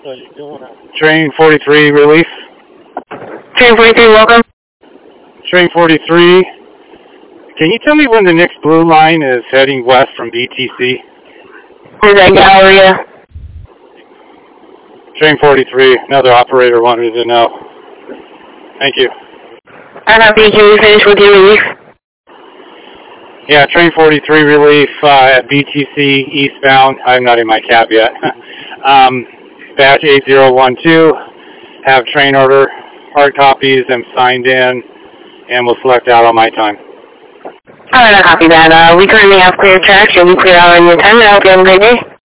Train 43, relief. Train 43, welcome. Train 43, can you tell me when the next blue line is heading west from BTC? Is that Galleria? Train 43, another operator wanted to know. Thank you. I'm happy. Can you finish with your relief? Yeah, Train 43 relief at BTC eastbound. I'm not in my cab yet. Batch 8012, have train order, hard copies, I'm signed in, and we'll select out on my time. Alright, I'll copy that. We currently have clear tracks. You'll be clear out on your time. I hope you have a great day.